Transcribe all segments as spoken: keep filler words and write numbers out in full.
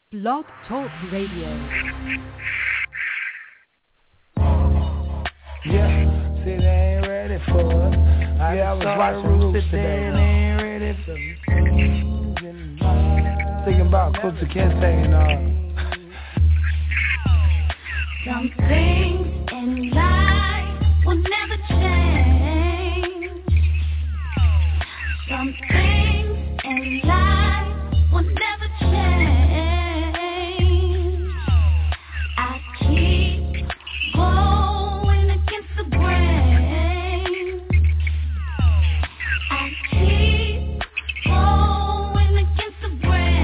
Blog Talk Radio. Yeah, see they ain't ready for it. I yeah, I was watching Roots today. They ain't ready for me. Thinking about Kunta Kinte and all. Some things in life will never change. Some things in life will never change. I keep going against the grain. I keep going against the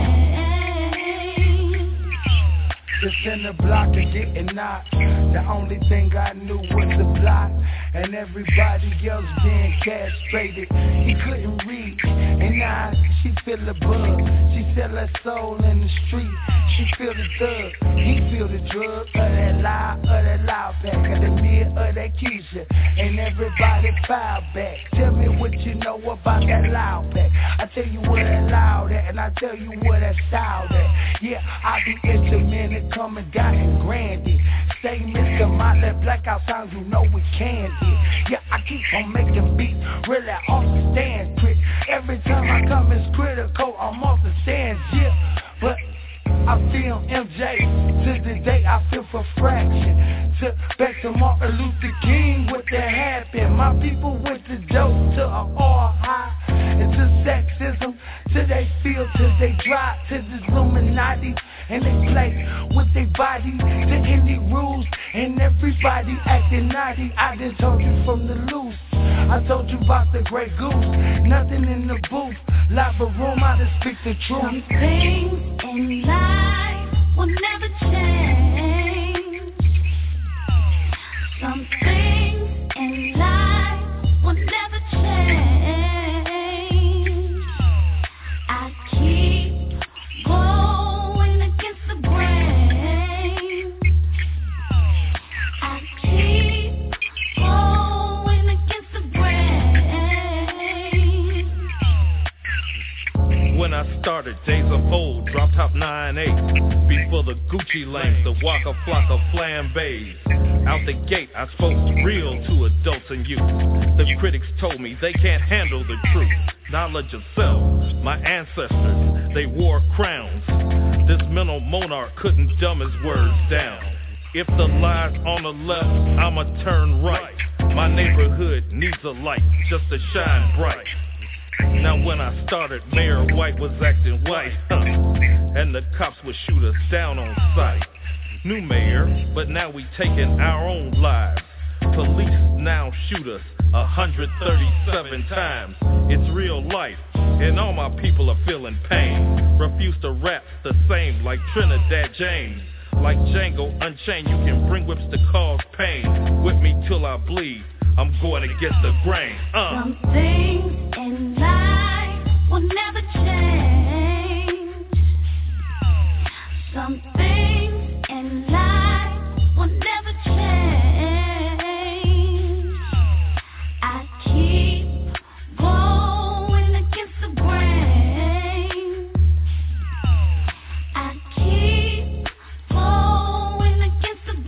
grain. Just in the block and getting knocked. The only thing I knew was the block, and everybody else being castrated. He couldn't read, and now she feel the bug. She sell her soul in the street. She feel the thug, he feel the drug. Of that loud, of that loud pack, of the mid, of that Keisha. And everybody file back. Tell me what you know about that loud pack. I tell you where that loud at, and I tell you where that style at. Yeah, I be instrumental, coming down and grandy. Say Mister Motley, blackout sounds, you know we can do. Yeah, I keep on making beats, really off the stand quick. Every time I come it's critical, I'm off the stands, yeah. But I feel M J, to the day I feel for fraction. To back to Martin Luther King, what that happened. My people went to dope, to a all high, and to sexism, till they feel, till they drop, to this Illuminati. And they play with their body to any rules, and everybody acting naughty. I just told you from the loose. I told you about the Grey Goose. Nothing in the booth, live a room, I just speak the truth. Some things in life will never change. Some things in life will never change. I keep going against the grain. I keep going against the grain. When I started, days of old, drop top nine eight. Before the Gucci lanes, the Waka Flocka flambés. Out the gate, I spoke real to adults and youth. The critics told me they can't handle the truth. Knowledge of self, my ancestors, they wore crowns. This mental monarch couldn't dumb his words down. If the lie's on the left, I'ma turn right. My neighborhood needs a light just to shine bright. Now when I started, Mayor White was acting white, huh? And the cops would shoot us down on sight. New mayor, but now we taking our own lives. Police now shoot us one hundred thirty-seven times. It's real life, and all my people are feeling pain. Refuse to rap the same like Trinidad James. Like Django Unchained, you can bring whips to cause pain. Whip me till I bleed, I'm going against the grain. uh. Some things in life will never change. Some things in life will never change. I keep going against the grain. I keep going against the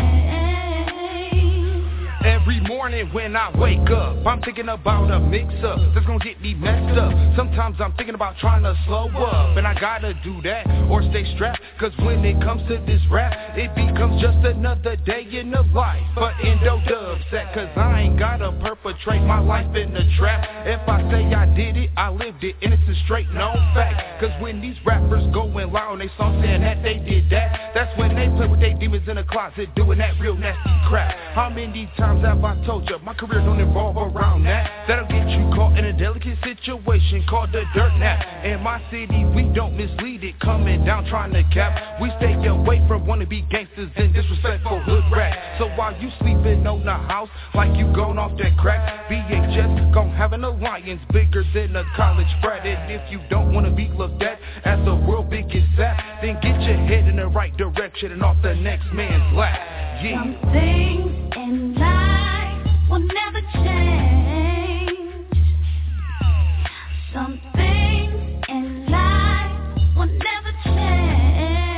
grain. Every morning when I wake up, I'm thinking about a mix-up that's gonna get me messed up. Sometimes I'm thinking about trying to slow up, and I gotta do that or stay strapped. Cause when it comes to this rap, it becomes just another day in the life. But Indo Dub set, cause I ain't gotta perpetrate my life in the trap. If I say I did it, I lived it, and it's a straight known fact. Cause when these rappers going loud and they song saying that they did that, that's when they play with their demons in the closet doing that real nasty crap. How many times have I told you my career don't involve around that? That'll get you caught in a delicate situation called the dirt nap. In my city, we don't mislead it, coming down trying to cap. We stay away from wannabe gangsters and disrespectful hood rap. So while you sleeping on the house like you going off that crack, B H S gon' have an alliance bigger than a college frat. And if you don't wanna be looked at as the world biggest sap, then get your head in the right direction and off the next man's lap. Yeah. Some things in life will never change. Some things in life will never change.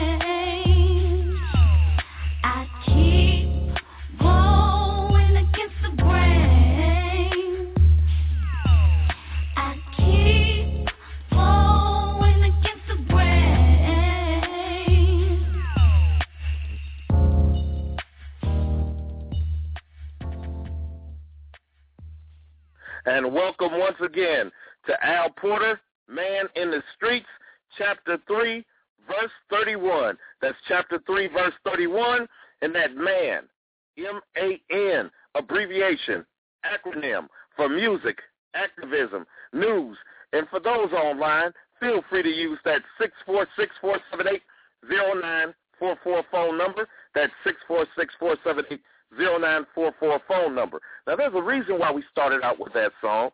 welcome once again to Al Porter, Man in the Streets, chapter three, verse thirty-one. That's chapter three, verse thirty-one, and that man, M A N, abbreviation, acronym for music, activism, news. And for those online, feel free to use that six four six, four seven eight, zero nine four four phone number. That's six four six, four seven eight, zero nine four four phone number. Now, there's a reason why we started out with that song,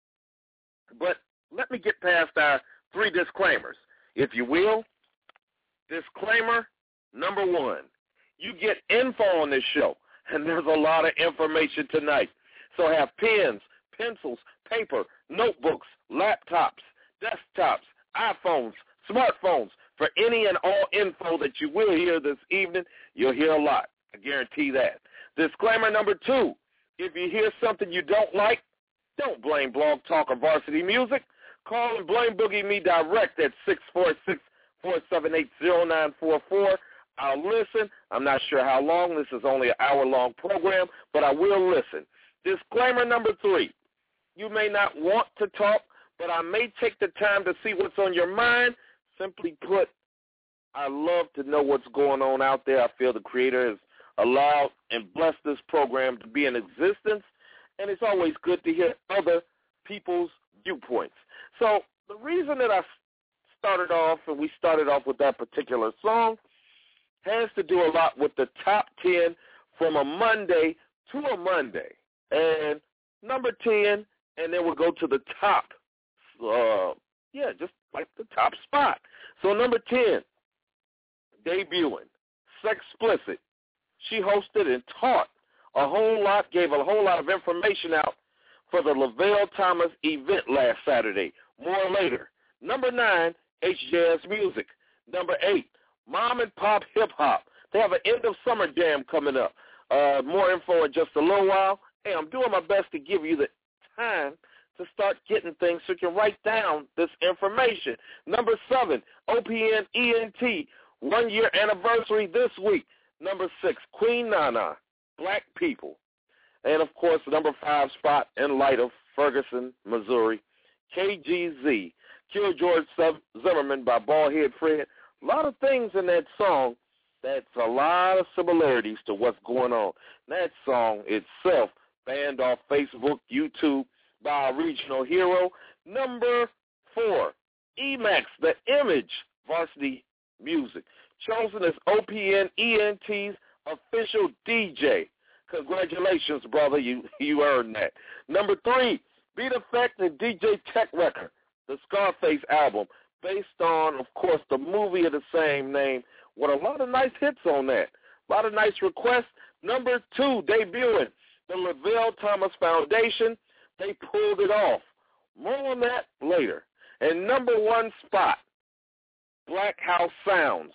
but let me get past our three disclaimers, if you will. Disclaimer number one, you get info on this show, and there's a lot of information tonight. So have pens, pencils, paper, notebooks, laptops, desktops, iPhones, smartphones. For any and all info that you will hear this evening, you'll hear a lot. I guarantee that. Disclaimer number two, if you hear something you don't like, don't blame Blog Talk or Varsity Music. Call and blame Boogie Me direct at six four six, four seven eight, zero nine four four. I'll listen. I'm not sure how long. This is only an hour-long program, but I will listen. Disclaimer number three, you may not want to talk, but I may take the time to see what's on your mind. Simply put, I love to know what's going on out there. I feel the Creator has allowed and blessed this program to be in existence, and it's always good to hear other people's viewpoints. So the reason that I started off, and we started off with that particular song, has to do a lot with the top ten from a Monday to a Monday. And number ten, and then we'll go to the top, uh, yeah, just like the top spot. So number ten, debuting, Sexplicit. She hosted and taught a whole lot, gave a whole lot of information out for the Lavelle Thomas event last Saturday. More later. Number nine, H J S Music. Number eight, Mom and Pop Hip Hop. They have an end of summer jam coming up. Uh, more info in just a little while. Hey, I'm doing my best to give you the time to start getting things so you can write down this information. Number seven, O P N E N T, one year anniversary this week. Number six, Queen Nana, Black People. And, of course, number five spot in light of Ferguson, Missouri, K G Z, Kill George Zimmerman by Baldhead Fred. A lot of things in that song that's a lot of similarities to what's going on. That song itself banned off Facebook, YouTube by our regional hero. Number four, Emax, The Image, Varsity Music, chosen as O P N E N T's official D J. Congratulations, brother. You you earned that. Number three, Beat Effect and D J Tech Record, the Scarface album, based on, of course, the movie of the same name, with a lot of nice hits on that. A lot of nice requests. Number two, debuting, the Lavelle Thomas Foundation. They pulled it off. More on that later. And number one spot, Black House Sounds,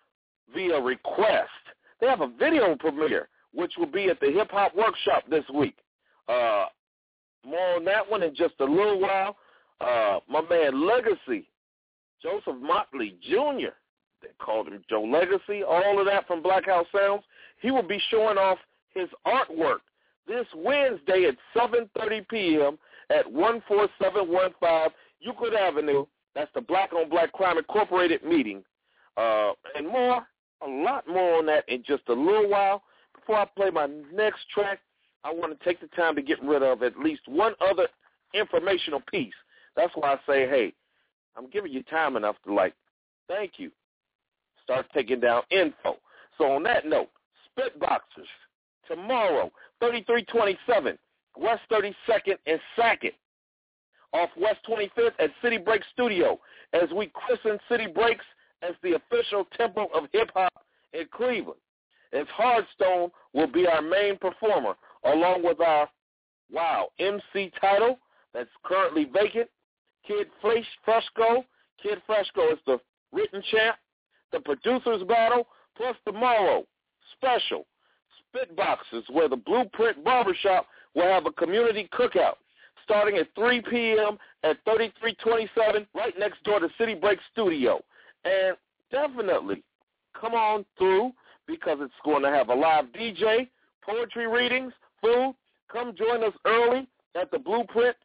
via request. They have a video premiere, which will be at the Hip Hop Workshop this week. Uh, more on that one in just a little while. Uh, my man Legacy, Joseph Motley Junior, they called him Joe Legacy, all of that from Black House Sounds. He will be showing off his artwork this Wednesday at seven thirty p.m. at one four seven one five Euclid Avenue. That's the Black on Black Crime Incorporated meeting. Uh, and more, a lot more on that in just a little while. Before I play my next track, I want to take the time to get rid of at least one other informational piece. That's why I say, hey, I'm giving you time enough to, like, thank you. Start taking down info. So on that note, Spitboxers, tomorrow, thirty-three twenty-seven, West thirty-second and Sackett, off West twenty-fifth at City Break Studio, as we christen City Breaks as the official temple of hip-hop in Cleveland. As Hardstone will be our main performer, along with our, wow, M C title that's currently vacant, Kid Fresco. Kid Fresco is the written champ, the producers battle, plus tomorrow, special, Spitboxers, where the Blueprint Barbershop will have a community cookout starting at three p.m. at thirty-three twenty-seven, right next door to City Break Studio. And definitely come on through, because it's going to have a live D J, poetry readings, food. Come join us early at the Blueprint.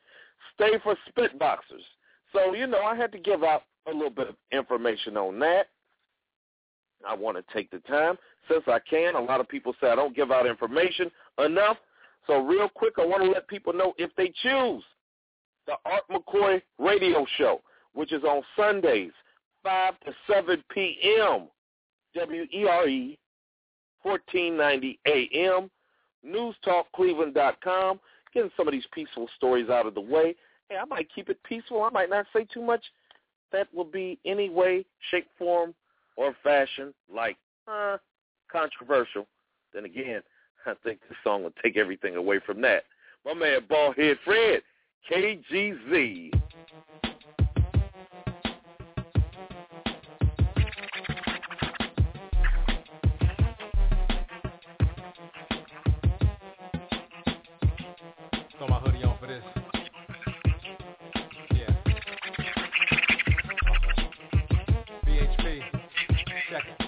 Stay for Spitboxers. So, you know, I had to give out a little bit of information on that. I want to take the time, since I can. A lot of people say I don't give out information enough. So real quick, I want to let people know if they choose the Art McCoy radio show, which is on Sundays, five to seven p.m., W E R E, fourteen ninety A M, news talk cleveland dot com, getting some of these peaceful stories out of the way. Hey, I might keep it peaceful. I might not say too much that will be any way, shape, form, or fashion like uh, controversial. Then again, I think this song will take everything away from that. My man, Ballhead Fred, K G Z. Throw my hoodie on for this. Yeah. B H P. Check it.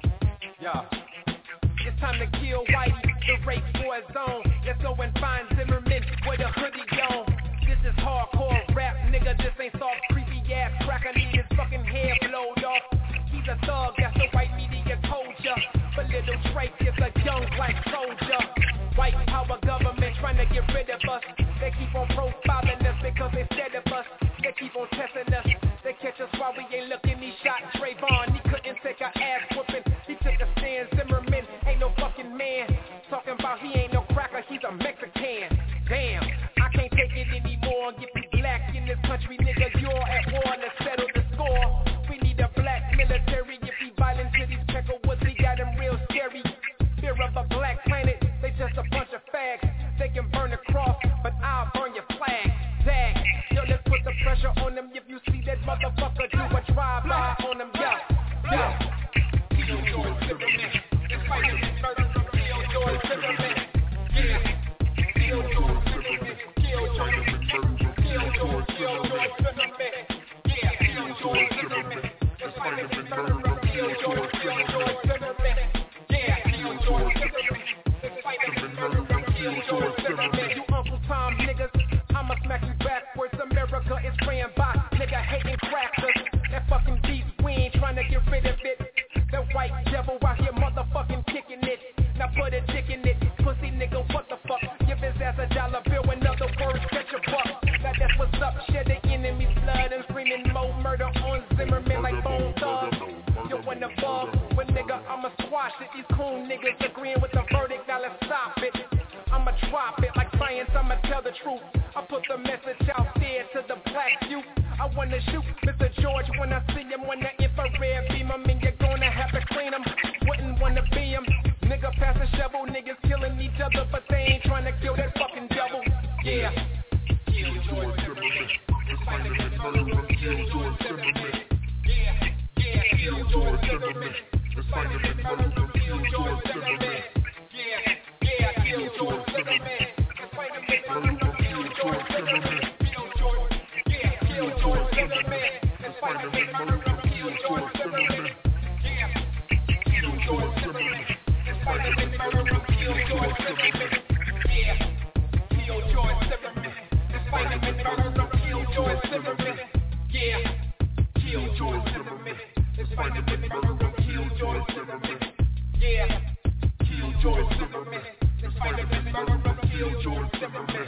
Yeah. It's time to kill Whitey, the rape war zone. Let's go and find Zimmerman with a hoodie on. This is hardcore rap, nigga. This ain't soft, creepy ass crack. I need his fucking hair blowed off. He's a thug, that's the white media culture. But little Drake is a young black soldier. White power government trying to get rid of us. They keep on profiling us because they scared of us. They keep on testing us. They catch us while we ain't looking. He shot Trayvon. He couldn't take our ass whooping. He took a stand. Zimmerman ain't no fucking man. Talking about he ain't no cracker. He's a Mexican. Damn, I can't take it anymore. Get me black in this country, nigga. You're at war. Let's settle the score. We need a black military. If he violent to these Peckerwoods, he got him real scary. Fear of a black planet. They just a bunch of fags. They can burn the cross, but I'll burn your flag. Dag. Yo, let's put the pressure on them. If you see that motherfucker, do a drive-by on them. Yeah, yeah. Kill George Zimmerman. It's like a murder from Kill George Zimmerman. Yeah. Kill George Zimmerman. Kill George Zimmerman. Kill George, kill George Zimmerman. Yeah. Kill George Zimmerman. It's like a murder from Kill George, kill George Zimmerman. Yeah. Kill George Zimmerman. It's like a murder from Kill George Zimmerman. You Uncle Tom niggas, I'ma smack you backwards. America is ran by nigga hating crackers. That fucking beast, we ain't trying to get rid of it. The white devil out here motherfucking kicking it. Now put a dick in it, pussy nigga, what the fuck? Give his ass a dollar bill, in other words, catch a buck. Now that's what's up, shed the enemy's blood and screaming more murder on Zimmerman like Bone Thugs. Yo, when the bug, when nigga, I'ma squash it. These cool niggas agreeing with the verdict, now let's stop it. I'ma drop it like science, I'ma tell the truth. I put the message out there to the black youth. I wanna shoot Mister George when I see him, when the infrared beam him, and you're gonna have to clean him. Wouldn't wanna be him. Nigga pass a shovel, niggas killing each other, but they ain't trying to kill that fucking devil. Yeah. Kill George Zimmerman. It's like a murder, kill George Zimmerman. Yeah, yeah, kill George Zimmerman. It's like a murder, kill George Zimmerman. Yeah, yeah, kill George Zimmerman. It's like a murder, kill George Zimmerman. Kill George, yeah, kill George Zimmerman. It's like a murder, kill George Zimmerman. Yeah, kill George Zimmerman. It's like a murder, kill George Zimmerman. Yeah, kill George Zimmerman. It's like a murder, kill George Zimmerman. Yeah, kill George Zimmerman. It's like a murder, kill George Zimmerman. Yeah, kill George Zimmerman. It's like a murder, kill George Zimmerman.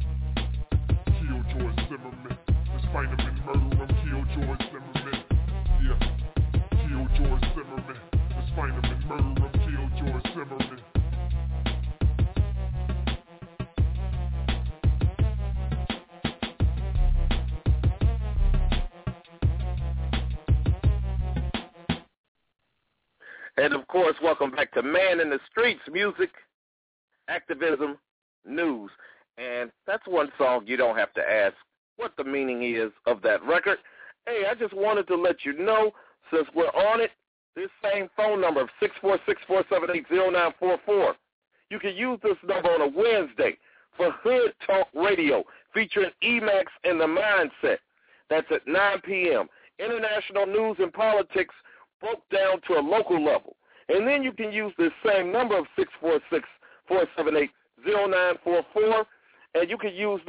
Kill George Zimmerman. It's like a murder, kill George Zimmerman. Yeah, kill George Zimmerman. It's like a murder, kill George Zimmerman. And, of course, welcome back to Man in the Streets, music, activism, news. And that's one song you don't have to ask what the meaning is of that record. Hey, I just wanted to let you know, since we're on it, this same phone number of six four six, four seven eight, zero nine four four. You can use this number on a Wednesday for Hood Talk Radio, featuring E-Max and the Mindset. That's at nine p.m. International news and politics broke down to a local level. And then you can use this same number of six four six, four seven eight, zero nine four four, and you can use that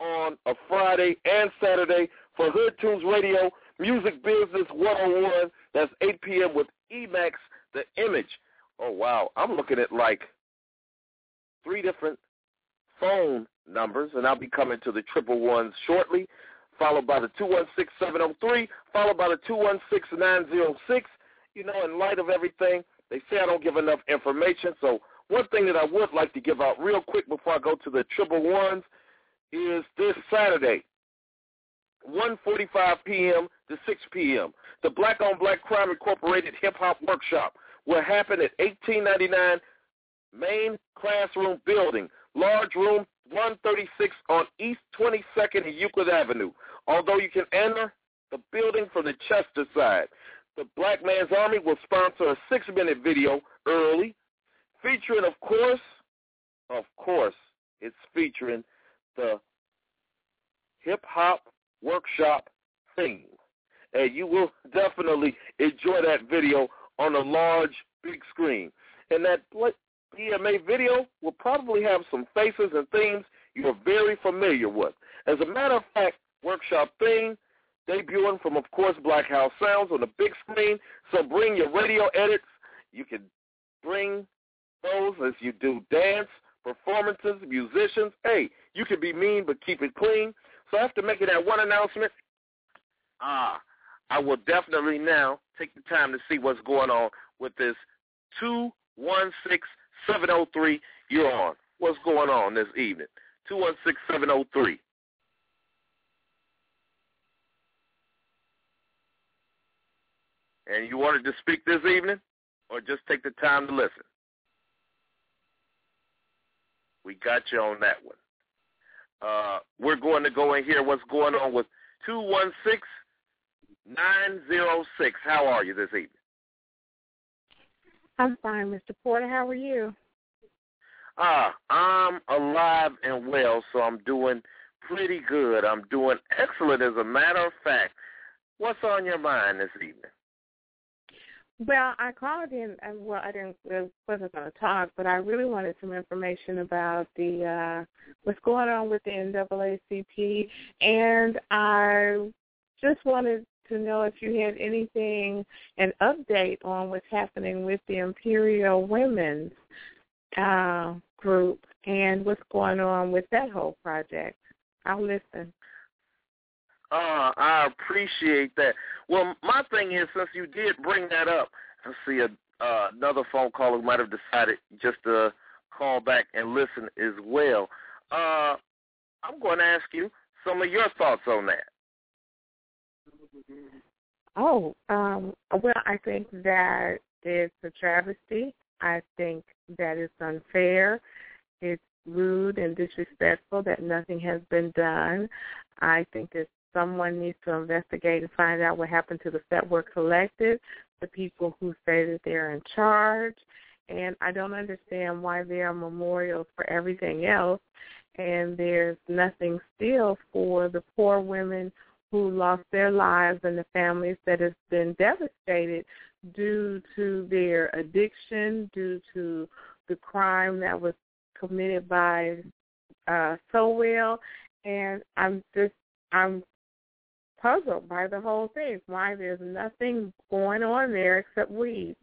on a Friday and Saturday for Hood Tunes Radio, Music Business one oh one. That's eight p.m. with Emax, The Image. Oh, wow. I'm looking at like three different phone numbers, and I'll be coming to the triple ones shortly, followed by the two one six, seven oh three, followed by the two one six, nine oh six. You know, in light of everything, they say I don't give enough information, so one thing that I would like to give out real quick before I go to the triple ones is this Saturday, one forty-five p.m. to six p.m. The Black on Black Crime Incorporated Hip Hop Workshop will happen at eighteen ninety-nine Main Classroom Building, large room one thirty-six on East twenty-second and Euclid Avenue. Although you can enter the building from the Chester side, the Black Man's Army will sponsor a six-minute video early, featuring, of course, of course, it's featuring the hip-hop workshop theme. And you will definitely enjoy that video on a large, big screen. And that B M A video will probably have some faces and themes you are very familiar with. As a matter of fact, workshop theme, debuting from, of course, Black House Sounds on the big screen. So bring your radio edits. You can bring those as you do dance, performances, musicians. Hey, you can be mean but keep it clean. So after making that one announcement, ah, I will definitely now take the time to see what's going on with this two one six, seven oh three. You're on. What's going on this evening? two one six, seven oh three. And you wanted to speak this evening or just take the time to listen? We got you on that one. Uh, we're going to go and hear what's going on with two one six, nine oh six. How are you this evening? I'm fine, Mister Porter. How are you? Ah, I'm alive and well, so I'm doing pretty good. I'm doing excellent, as a matter of fact. What's on your mind this evening? Well, I called in, and well, I didn't, I wasn't going to talk, but I really wanted some information about the uh, what's going on with the N double A C P, and I just wanted to know if you had anything, an update on what's happening with the Imperial Women's uh, group and what's going on with that whole project. I'll listen. Uh, I appreciate that. Well, my thing is, since you did bring that up, I see a, uh, another phone caller who might have decided just to call back and listen as well. Uh, I'm going to ask you some of your thoughts on that. Oh, um, well, I think that it's a travesty. I think that it's unfair. It's rude and disrespectful that nothing has been done. I think that someone needs to investigate and find out what happened to the Fetwork Collective, the people who say that they're in charge. And I don't understand why there are memorials for everything else, and there's nothing still for the poor women who lost their lives and the families that have been devastated due to their addiction, due to the crime that was committed by uh, Sowell. And I'm just, I'm puzzled by the whole thing, why there's nothing going on there except weeds.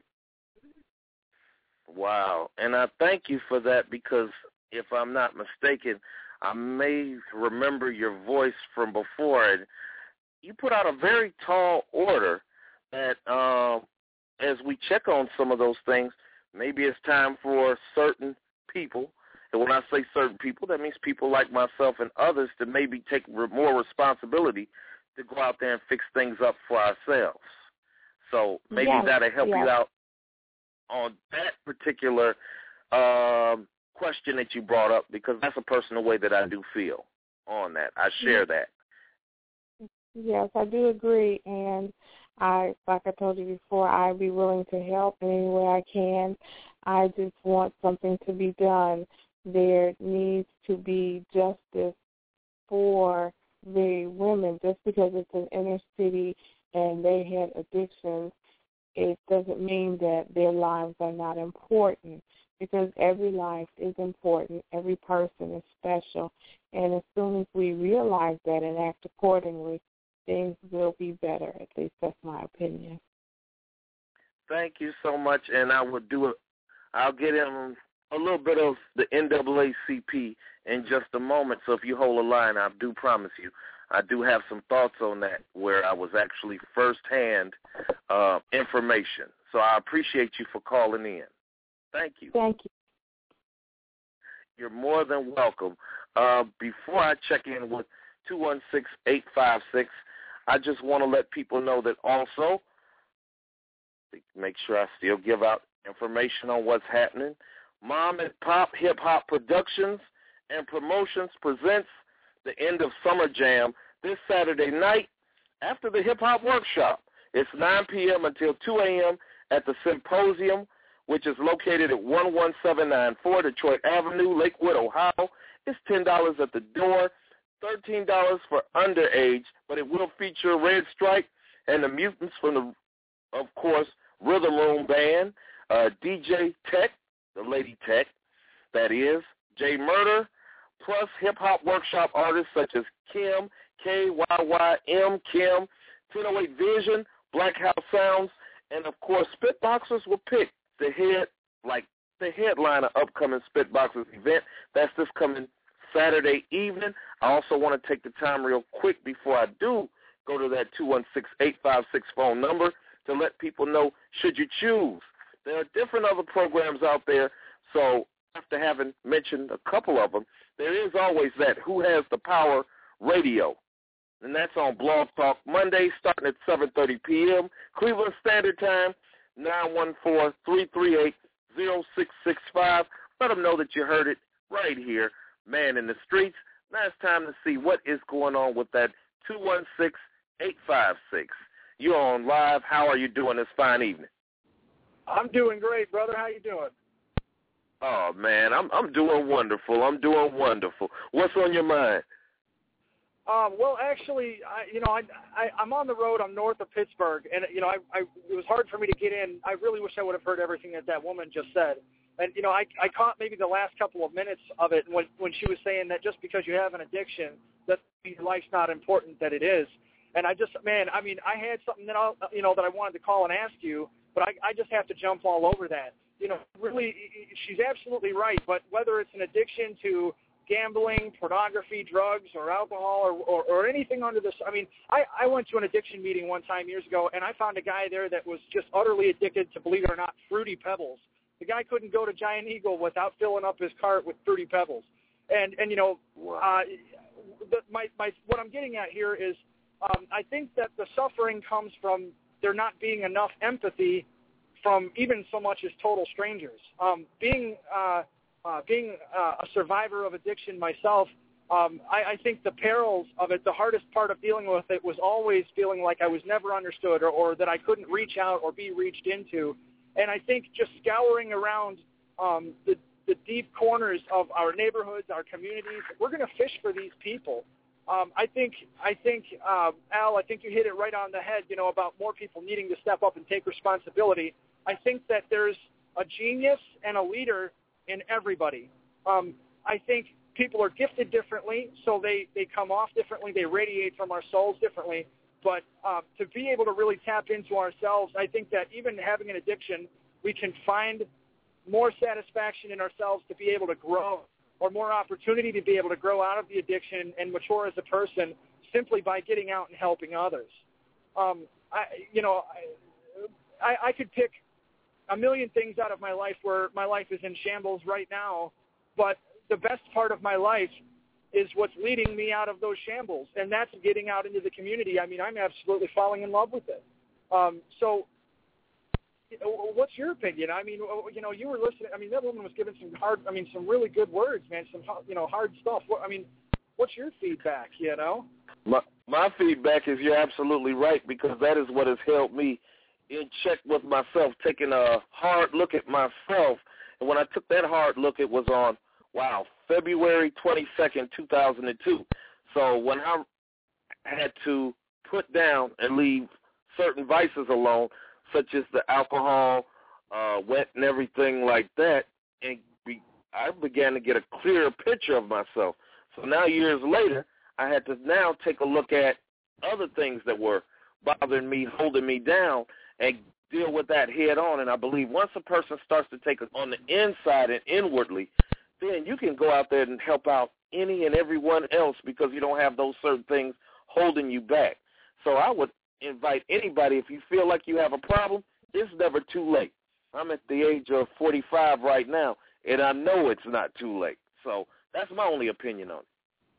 Wow. And I thank you for that, because if I'm not mistaken, I may remember your voice from before. And you put out a very tall order that um, as we check on some of those things, maybe it's time for certain people, and when I say certain people, that means people like myself and others, to maybe take more responsibility to go out there and fix things up for ourselves. So maybe yes, that'll help yes. you out on that particular um, question that you brought up, because that's a personal way that I do feel on that. I share that. Yes, I do agree, and I, like I told you before, I'd be willing to help in any way I can. I just want something to be done. There needs to be justice for the women. Just because it's an inner city and they had addictions, it doesn't mean that their lives are not important. because every life is important, every person is special, and as soon as we realize that and act accordingly, things will be better. At least that's my opinion. Thank you so much, and I will do it. I'll get in a little bit of the N double A C P in just a moment, so if you hold a line, I do promise you, I do have some thoughts on that where I was actually firsthand uh, information. So I appreciate you for calling in. Thank you. Thank you. You're more than welcome. Uh, before I check in with two one six, eight five six, I just want to let people know that also, make sure I still give out information on what's happening. Mom and Pop Hip Hop Productions and Promotions presents the End of Summer Jam this Saturday night after the Hip Hop Workshop. It's nine p.m. until two a.m. at the Symposium, which is located at one one seven nine four Detroit Avenue, Lakewood, Ohio. It's ten dollars at the door, thirteen dollars for underage, but it will feature Red Stripe and the Mutants from the, of course, Rhythm Room Band, uh, D J Tech, the Lady Tech, that is, J Murder, plus hip-hop workshop artists such as Kim, K Y Y M, Kim, ten oh eight Vision, Black House Sounds, and, of course, Spitboxers will pick the head, like the headline of upcoming Spitboxers event. That's this coming Saturday evening. I also want to take the time real quick before I do go to that two one six, eight five six phone number to let people know, should you choose. There are different other programs out there, so after having mentioned a couple of them, there is always that Who Has the Power radio, and that's on Blog Talk Monday starting at seven thirty p.m. Cleveland Standard Time, nine one four, three three eight, zero six six five. Let them know that you heard it right here, Man in the Streets. Now it's time to see what is going on with that two one six, eight five six. You're on live. How are you doing this fine evening? I'm doing great, brother. How you doing? Oh, man, I'm I'm doing wonderful. I'm doing wonderful. What's on your mind? Um, well, actually, I, you know, I, I, I'm on the road. I'm north of Pittsburgh, and, you know, I, I, it was hard for me to get in. I really wish I would have heard everything that that woman just said. And, you know, I, I caught maybe the last couple of minutes of it when, when she was saying that just because you have an addiction, that your life's not important, that it is. And I just, man, I mean, I had something that I, you know, that I wanted to call and ask you, but I, I just have to jump all over that. You know, really, she's absolutely right. But whether it's an addiction to gambling, pornography, drugs, or alcohol, or, or, or anything under this, I mean, I, I went to an addiction meeting one time years ago, and I found a guy there that was just utterly addicted to, believe it or not, Fruity Pebbles. The guy couldn't go to Giant Eagle without filling up his cart with Fruity Pebbles. And, and you know, uh, the, my, my, what I'm getting at here is um, I think that the suffering comes from there not being enough empathy from even so much as total strangers. Um, being uh, uh, being uh, a survivor of addiction myself, um, I, I think the perils of it, the hardest part of dealing with it was always feeling like I was never understood or, or that I couldn't reach out or be reached into. And I think just scouring around um, the, the deep corners of our neighborhoods, our communities, we're going to fish for these people. Um, I think, I think, uh, Al, I think you hit it right on the head, you know, about more people needing to step up and take responsibility. I think that there's a genius and a leader in everybody. Um, I think people are gifted differently, so they, they come off differently. They radiate from our souls differently. But uh, to be able to really tap into ourselves, I think that even having an addiction, we can find more satisfaction in ourselves to be able to grow, or more opportunity to be able to grow out of the addiction and mature as a person simply by getting out and helping others. Um, I, you know, I, I could pick a million things out of my life where my life is in shambles right now, but the best part of my life is what's leading me out of those shambles, and that's getting out into the community. I mean, I'm absolutely falling in love with it. Um, so what's your opinion? I mean, you know, you were listening. I mean, that woman was giving some hard, I mean, some really good words, man, some, you know, hard stuff. What, I mean, what's your feedback, you know? My, my feedback is you're absolutely right, because that is what has held me in check with myself, taking a hard look at myself. And when I took that hard look, it was on, wow, February twenty-second, two thousand two. So when I had to put down and leave certain vices alone, such as the alcohol, uh, wet and everything like that, and be, I began to get a clearer picture of myself. So now years later, I had to now take a look at other things that were bothering me, holding me down, and deal with that head on. And I believe once a person starts to take it on the inside and inwardly, then you can go out there and help out any and everyone else because you don't have those certain things holding you back. So I would invite anybody, if you feel like you have a problem, it's never too late. I'm at the age of forty-five right now, and I know it's not too late. So that's my only opinion on it.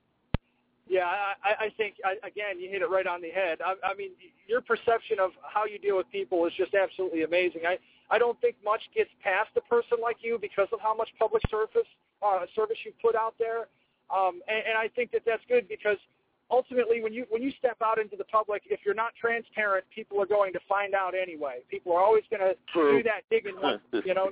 Yeah, I, I think, I, again, you hit it right on the head. I, I mean, your perception of how you deal with people is just absolutely amazing. I, I don't think much gets past a person like you because of how much public service uh, service you put out there. Um, and, and I think that that's good because ultimately when you when you step out into the public, if you're not transparent, people are going to find out anyway. People are always going to do that digging, you know.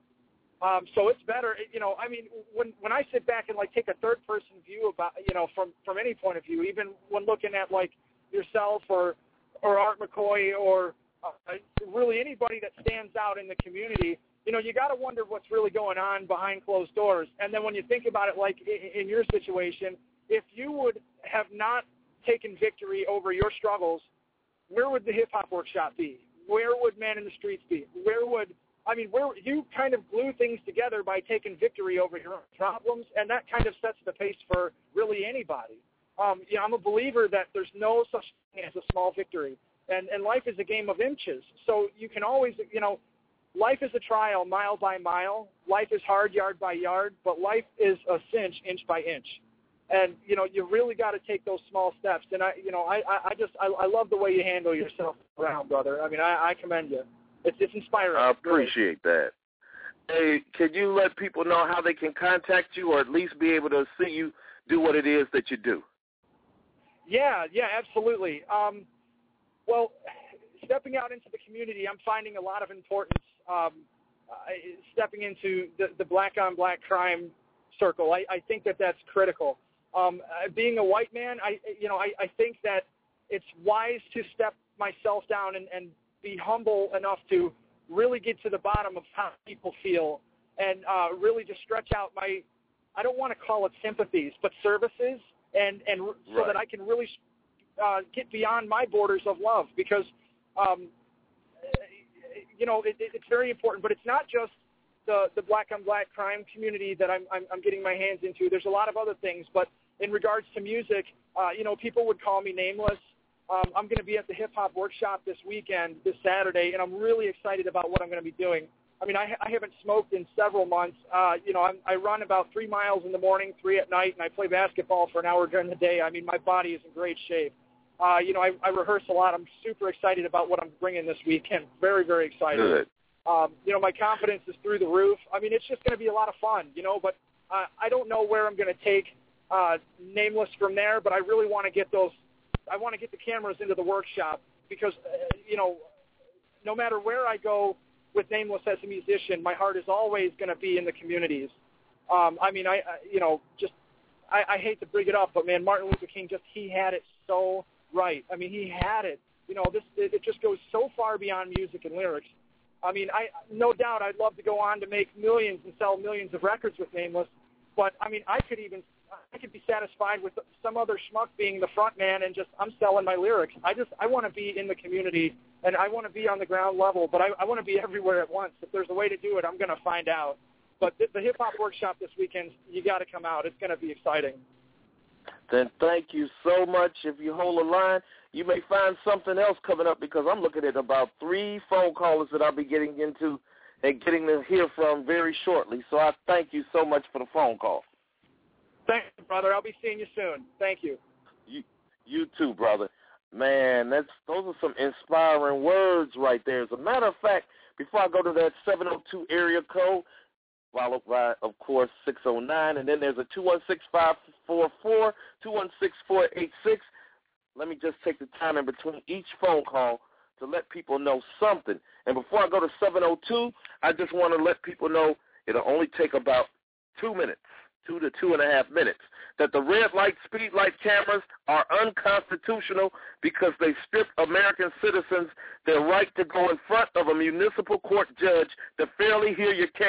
Um, so it's better, you know, I mean, when when I sit back and, like, take a third-person view about, you know, from, from any point of view, even when looking at, like, yourself or, or Art McCoy or uh, really anybody that stands out in the community, you know, you got to wonder what's really going on behind closed doors. And then when you think about it, like, in, in your situation, if you would have not taken victory over your struggles, where would the hip-hop workshop be? Where would Man in the Streets be? Where would... I mean, where you kind of glue things together by taking victory over your own problems, and that kind of sets the pace for really anybody. Um, you know, I'm a believer that there's no such thing as a small victory, and, and life is a game of inches. So you can always, you know, life is a trial mile by mile. Life is hard yard by yard, but life is a cinch inch by inch. And, you know, you really got to take those small steps. And, I, you know, I, I just I, I love the way you handle yourself around, brother. I mean, I, I commend you. It's, it's inspiring. I appreciate that. Hey, can you let people know how they can contact you or at least be able to see you do what it is that you do? Yeah, yeah, absolutely. Um, well, stepping out into the community, I'm finding a lot of importance um, uh, stepping into the, the black-on-black crime circle. I, I think that that's critical. Um, uh, being a white man, I you know, I, I think that it's wise to step myself down and, and be humble enough to really get to the bottom of how people feel and uh, really just stretch out my, I don't want to call it sympathies, but services, and, and right. so that I can really uh, get beyond my borders of love because, um, you know, it, it, it's very important, but it's not just the, the black-on-black crime community that I'm, I'm, I'm getting my hands into. There's a lot of other things, but in regards to music, uh, you know, people would call me nameless. Um, I'm going to be at the Hip Hop Workshop this weekend, this Saturday, and I'm really excited about what I'm going to be doing. I mean, I, I haven't smoked in several months. Uh, you know, I'm, I run about three miles in the morning, three at night, and I play basketball for an hour during the day. I mean, my body is in great shape. Uh, you know, I, I rehearse a lot. I'm super excited about what I'm bringing this weekend. Very, very excited. Good. Um, you know, my confidence is through the roof. I mean, it's just going to be a lot of fun, you know, but uh, I don't know where I'm going to take uh, Nameless from there, but I really want to get those I want to get the cameras into the workshop because, uh, you know, no matter where I go with Nameless as a musician, my heart is always going to be in the communities. Um, I mean, I, I you know, just I, I hate to bring it up, but, man, Martin Luther King, just he had it so right. I mean, he had it. You know, this it, it just goes so far beyond music and lyrics. I mean, I no doubt I'd love to go on to make millions and sell millions of records with Nameless, but, I mean, I could even – I could be satisfied with some other schmuck being the front man and just I'm selling my lyrics. I just I want to be in the community and I want to be on the ground level, but I, I want to be everywhere at once. If there's a way to do it, I'm going to find out. But the, the Hip Hop Workshop this weekend, you got to come out. It's going to be exciting. Then thank you so much. If you hold a line, you may find something else coming up because I'm looking at about three phone callers that I'll be getting into and getting to hear from very shortly. So I thank you so much for the phone call. Thank you, brother. I'll be seeing you soon. Thank you. You, you too, brother. Man, that's those are some inspiring words right there. As a matter of fact, before I go to that seven oh two area code, followed by, of course, six oh nine, and then there's a two one six, five four four, two one six, four eight six. Let me just take the time in between each phone call to let people know something. And before I go to seven oh two, I just want to let people know it'll only take about two minutes. two to two and a half minutes, that the red light, speed light cameras are unconstitutional because they strip American citizens their right to go in front of a municipal court judge to fairly hear your case.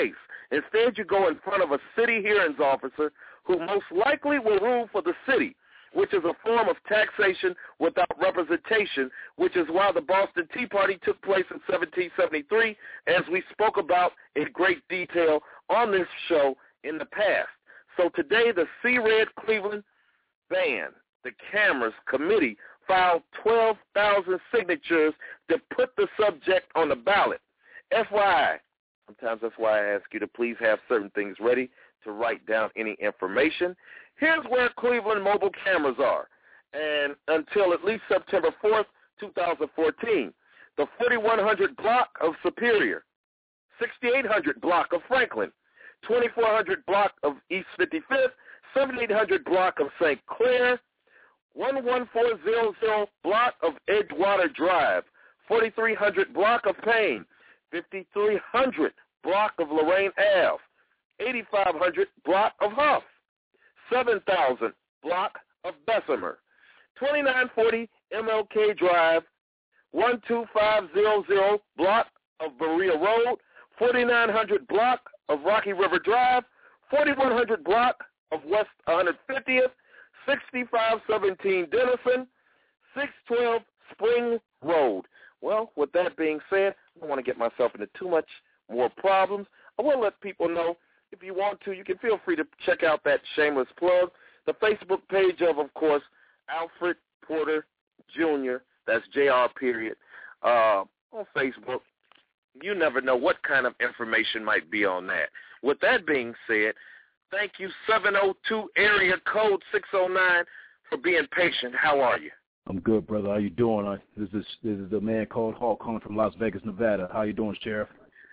Instead, you go in front of a city hearings officer who most likely will rule for the city, which is a form of taxation without representation, which is why the Boston Tea Party took place in seventeen seventy-three, as we spoke about in great detail on this show in the past. So today, the See Red Cleveland Band, the Cameras Committee, filed twelve thousand signatures to put the subject on the ballot. F Y I, sometimes that's why I ask you to please have certain things ready to write down any information. Here's where Cleveland mobile cameras are. And until at least September fourth, two thousand fourteen, the forty-one hundred block of Superior, sixty-eight hundred block of Franklin, twenty-four hundred block of East fifty-fifth, seventy-eight hundred block of Saint Clair, one one four zero zero block of Edgewater Drive, forty-three hundred block of Payne, fifty-three hundred block of Lorraine Ave, eighty-five hundred block of Huff, seven thousand block of Bessemer, twenty-nine forty M L K Drive, one two five zero zero block of Berea Road, forty-nine hundred block of Rocky River Drive, forty-one hundred block of West one hundred fiftieth, sixty-five seventeen Denison, six twelve Spring Road. Well, with that being said, I don't want to get myself into too much more problems. I will let people know, if you want to, you can feel free to check out that shameless plug. The Facebook page of, of course, Alfred Porter Junior, that's J R period, uh, on Facebook. You never know what kind of information might be on that. With that being said, thank you, seven oh two area code six oh nine, for being patient. How are you? I'm good, brother. How you doing? I, this is this is the man called Hawk calling from Las Vegas, Nevada. How you doing, Sheriff?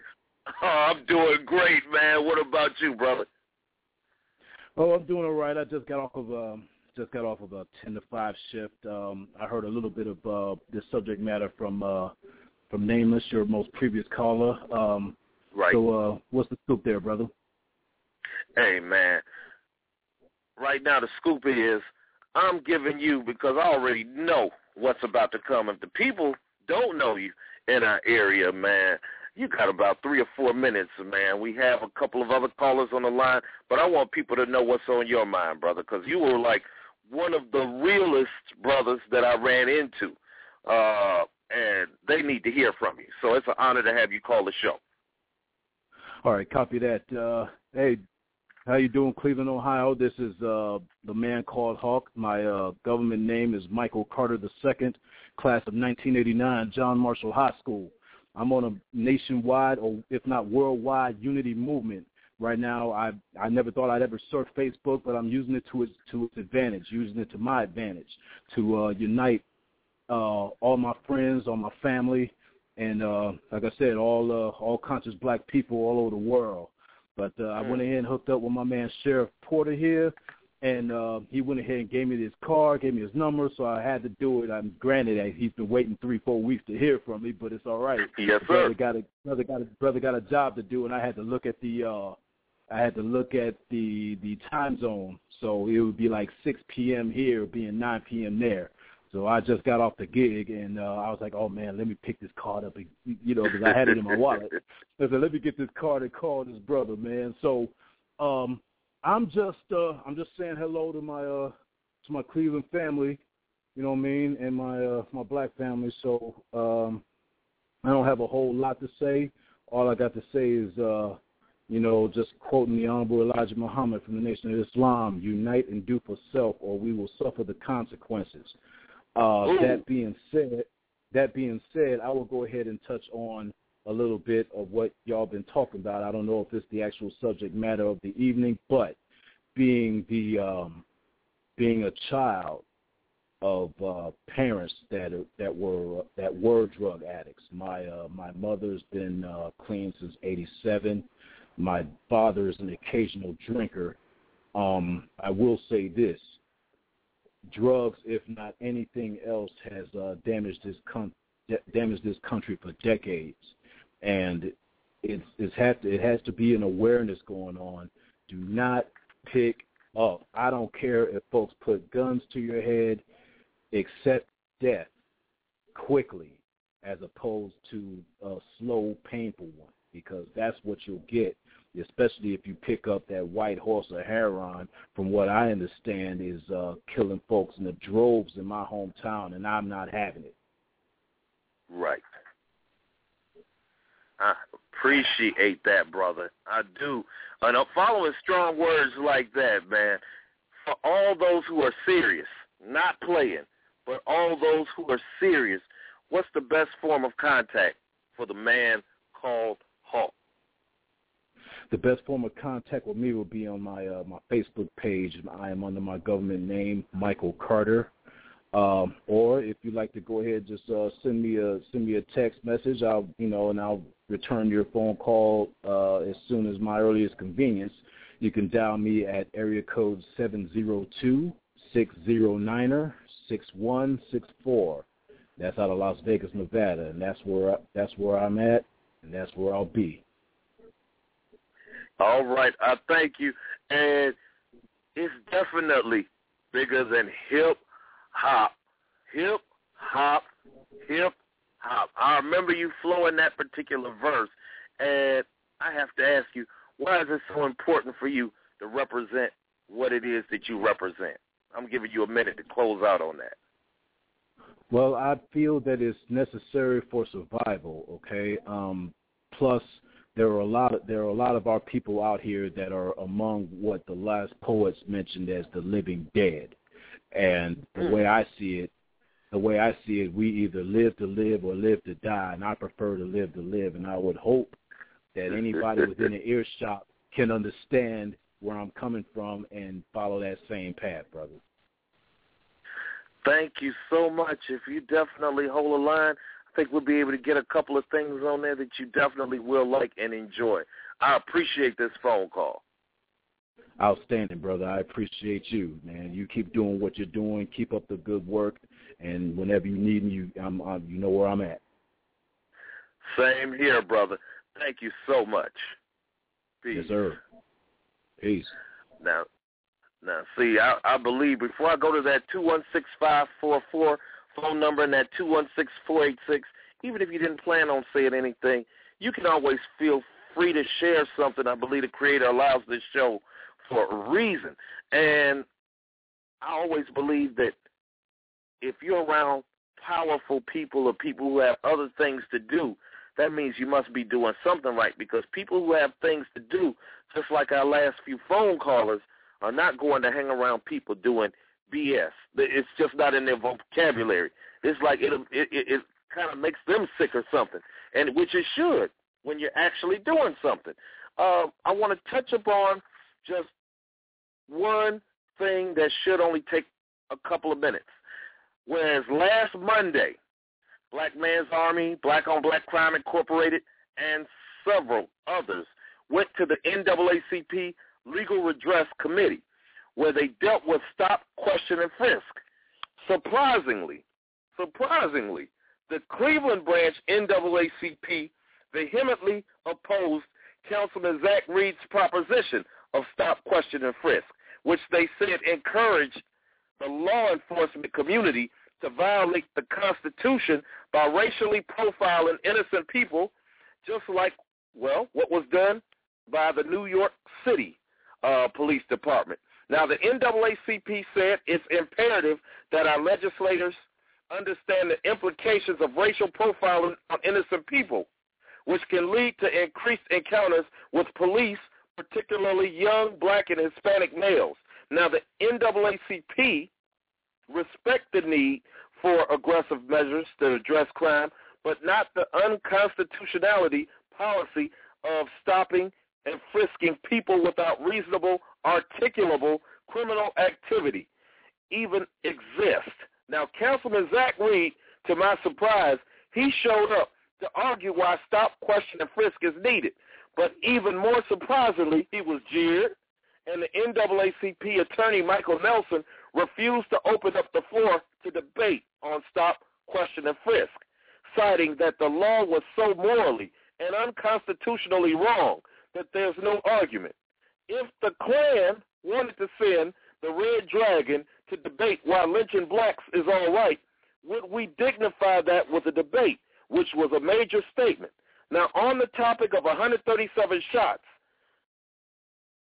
Oh, I'm doing great, man. What about you, brother? Oh, I'm doing all right. I just got off of um, just got off of a ten to five shift. Um, I heard a little bit of uh, this subject matter from uh, from Nameless, your most previous caller. Um, right. So, uh, what's the scoop there, brother? Hey, man. Right now, the scoop is I'm giving you, because I already know what's about to come. If the people don't know you in our area, man, you got about three or four minutes, man. We have a couple of other callers on the line, but I want people to know what's on your mind, brother, because you were like one of the realest brothers that I ran into, uh, and they need to hear from you. So it's an honor to have you call the show. All right, copy that. Uh, hey, how you doing, Cleveland, Ohio? This is uh, the man called Hawk. My uh, government name is Michael Carter the Second, class of nineteen eighty-nine, John Marshall High School. I'm on a nationwide, or if not worldwide, unity movement. Right now, I I never thought I'd ever surf Facebook, but I'm using it to its, to its advantage, using it to my advantage, to uh, unite uh, all my friends, all my family, and uh, like I said, all uh, all conscious black people all over the world. But uh, I went ahead and hooked up with my man Sheriff Porter here, and uh, he went ahead and gave me his card, gave me his number, so I had to do it. I'm granted that he's been waiting three, four weeks to hear from me, but it's all right. Yes, sir. Brother got a brother got a brother got a job to do, and I had to look at the uh, I had to look at the the time zone, so it would be like six p.m. here, being nine p.m. there. So I just got off the gig, and uh, I was like, oh, man, let me pick this card up, you know, because I had it in my wallet. I said, let me get this card and call this brother, man. So um, I'm just uh, I'm just saying hello to my uh, to my Cleveland family, you know what I mean, and my uh, my black family. So um, I don't have a whole lot to say. All I got to say is, uh, you know, just quoting the Honorable Elijah Muhammad from the Nation of Islam, unite and do for self, or we will suffer the consequences. Uh, that being said, that being said, I will go ahead and touch on a little bit of what y'all been talking about. I don't know if it's the actual subject matter of the evening, but being the um, being a child of uh, parents that that were that were drug addicts. My uh, my mother's been uh, clean since eighty-seven. My father is an occasional drinker. Um, I will say this. Drugs, if not anything else, has uh, damaged this con- damaged this country for decades, and it's, it's have to, it has to be an awareness going on. Do not pick up. I don't care if folks put guns to your head. Accept death quickly, as opposed to a slow, painful one, because that's what you'll get especially if you pick up that white horse or heron, from what I understand, is uh, killing folks in the droves in my hometown, and I'm not having it. Right. I appreciate that, brother. I do. And I'm following strong words like that, man. For all those who are serious, not playing, but all those who are serious, what's the best form of contact for the man called Hawk? The best form of contact with me will be on my uh, my Facebook page. I am under my government name, Michael Carter. Um, or if you'd like to go ahead, just uh, send me a send me a text message. I'll you know, and I'll return your phone call uh, as soon as my earliest convenience. You can dial me at area code seven zero two, six zero nine, six one six four. That's out of Las Vegas, Nevada, and that's where I, that's where I'm at, and that's where I'll be. All right, I thank you, and it's definitely bigger than hip hop, hip hop, hip hop. I remember you flowing that particular verse, and I have to ask you, why is it so important for you to represent what it is that you represent? I'm giving you a minute to close out on that. Well, I feel that it's necessary for survival. Okay. Um, plus, there are a lot of there are a lot of our people out here that are among what the last poets mentioned as the living dead. And the way I see it, the way I see it, we either live to live or live to die, and I prefer to live to live. And I would hope that anybody within the earshot can understand where I'm coming from and follow that same path, brother. Thank you so much. If you definitely hold a line, I think we'll be able to get a couple of things on there that you definitely will like and enjoy. I appreciate this phone call. Outstanding, brother. I appreciate you, man. You keep doing what you're doing. Keep up the good work, and whenever you need me, you, I'm, I'm, you know where I'm at. Same here, brother. Thank you so much. Peace. Yes, sir. Peace. Now, now, see, I, I believe before I go to that two one six, five four four phone number and that two one six, four eight six, even if you didn't plan on saying anything, you can always feel free to share something. I believe the Creator allows this show for a reason. And I always believe that if you're around powerful people or people who have other things to do, that means you must be doing something right, because people who have things to do, just like our last few phone callers, are not going to hang around people doing B S. It's just not in their vocabulary. It's like it it, it, it kind of makes them sick or something, and which it should when you're actually doing something. Uh, I want to touch upon just one thing that should only take a couple of minutes. Whereas last Monday, Black Man's Army, Black on Black Crime Incorporated, and several others went to the N double A C P Legal Redress Committee, where they dealt with stop, question, and frisk. Surprisingly, surprisingly, the Cleveland branch N double A C P vehemently opposed Councilman Zach Reed's proposition of stop, question, and frisk, which they said encouraged the law enforcement community to violate the Constitution by racially profiling innocent people, just like, well, what was done by the New York City uh, Police Department. Now, the N double A C P said it's imperative that our legislators understand the implications of racial profiling on innocent people, which can lead to increased encounters with police, particularly young Black and Hispanic males. Now, the N double A C P respect the need for aggressive measures to address crime, but not the unconstitutionality policy of stopping and frisking people without reasonable, articulable criminal activity even exist. Now, Councilman Zach Reed, to my surprise, he showed up to argue why stop, question, and frisk is needed. But even more surprisingly, he was jeered, and the N double A C P attorney, Michael Nelson, refused to open up the floor to debate on stop, question, and frisk, citing that the law was so morally and unconstitutionally wrong that there's no argument. If the Klan wanted to send the Red Dragon to debate why lynching blacks is all right, would we dignify that with a debate, which was a major statement? Now, on the topic of one hundred thirty-seven shots,